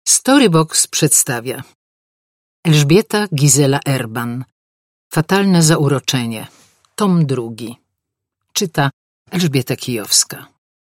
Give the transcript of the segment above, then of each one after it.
Storybox przedstawia Elżbieta Gizela Erban. Fatalne zauroczenie. Tom 2. Czyta Elżbieta Kijowska.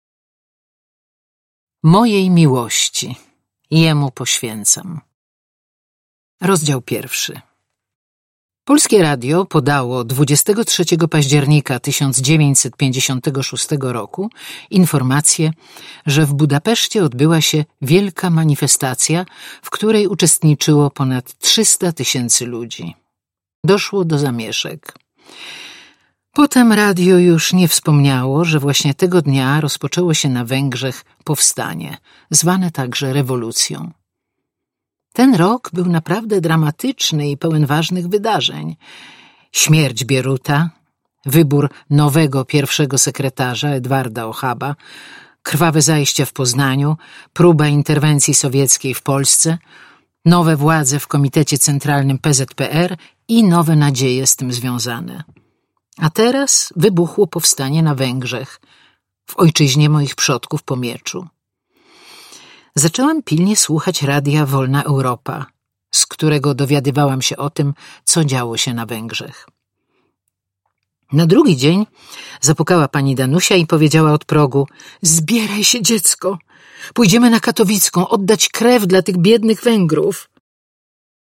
Mojej miłości. Jemu poświęcam. Rozdział 1. Polskie Radio podało 23 października 1956 roku informację, że w Budapeszcie odbyła się wielka manifestacja, w której uczestniczyło ponad 300 000 ludzi. Doszło do zamieszek. Potem radio już nie wspomniało, że właśnie tego dnia rozpoczęło się na Węgrzech powstanie, zwane także rewolucją. Ten rok był naprawdę dramatyczny i pełen ważnych wydarzeń. Śmierć Bieruta, wybór nowego pierwszego sekretarza Edwarda Ochaba, krwawe zajścia w Poznaniu, próba interwencji sowieckiej w Polsce, nowe władze w Komitecie Centralnym PZPR i nowe nadzieje z tym związane. A teraz wybuchło powstanie na Węgrzech, w ojczyźnie moich przodków po mieczu. Zaczęłam pilnie słuchać radia Wolna Europa, z którego dowiadywałam się o tym, co działo się na Węgrzech. Na drugi dzień zapukała pani Danusia i powiedziała od progu: zbieraj się, dziecko, pójdziemy na Katowicką oddać krew dla tych biednych Węgrów.